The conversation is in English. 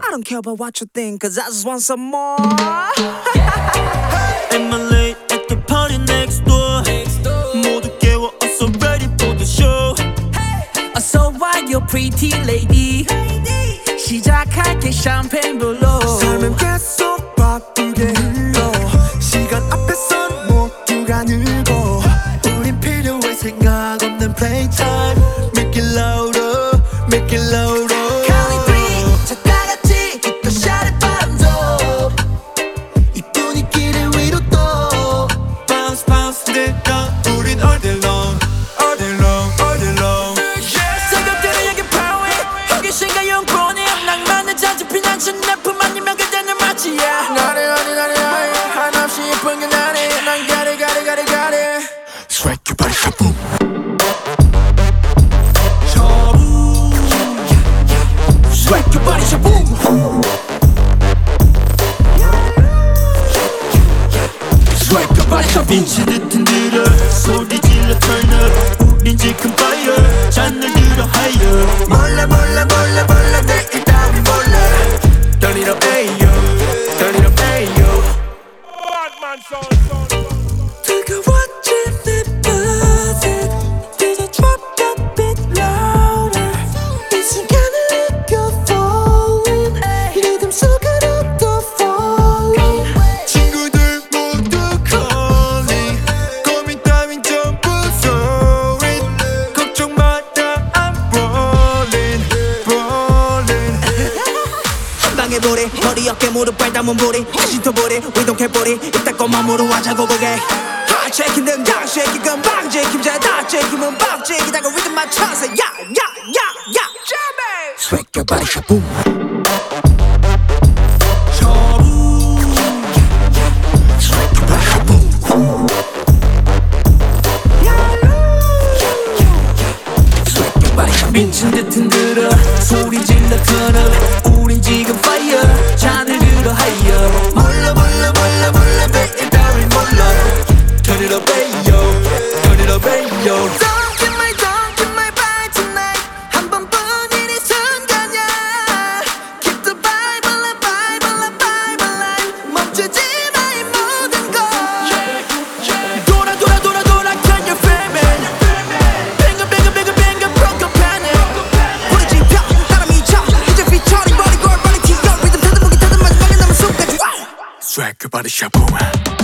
I don't care about what you think, cause I just want some more. Am I late at the party next door? 모두 깨워 어서 ready for the show. 어서 와요 pretty lady. 시작할게 샴페인 불러. 삶은 계속 바쁘게 흘러. 시간 앞에선 모두가 늙어. 우린 필요해 생각 없는 playtime. Make it louder, make it louder. Count three, 자 다같이 또 샤를 바람도. 이 분위기를 위로 또 Bounce bounce 내가 우린 all day long, all day long, all day long. 생각들은 여기 power. 호기심과 영혼이 낭만을 자주 피난신 내 품 아니면 그대는 마치야. 나를 한없이 예쁜 게 나를 난 가리 Strike your body shaboom. Strike your body shaboom. Strike your body shaboom. 미친 듯 흔들어 소리 질러 turn up. 우린 지금 fire 잔을 들어 higher. 몰라 내일 따위 몰라. Turn it up ayo, turn it up ayo. 뜨거워진 내 body. DJ drop that beat louder. 이 순간을 느껴 falling. 리듬 속으로 또 falling. 친구들 모두 calling. 고민 따윈 전부 throw it. 걱정 마라 I'm rolling. 방해보리 머리 어깨 무릎 발 담은 보리 시토보리 We don't care 보리 이따 것만으로 하자고 보게 Hot shaking 등장 shaking 금방 제kim 잘다 제kim은 박 제기다가 리듬 맞춰서 야야야야 Swag your body shaboom Swag your body shaboom Swag your body shaboom 미친 듯 흔들어 소리 질러 turn up 우린 지금 fire 잔을 들어 higher 몰라 내일 따위 몰라. Turn it up ayo, turn it up ayo. Don't get my vibe tonight 한 번뿐인 이 순간이야 Keep the vibe alive 멈추지 마 이 모든 걸 돌아 Can you feel me Bang broke your panic 우리 지펴 따라 미쳐 이제 featuring body girl body 튀어 리듬 타든 무기 타든 마지막에 남은 숨까지 Strike your body shaboom.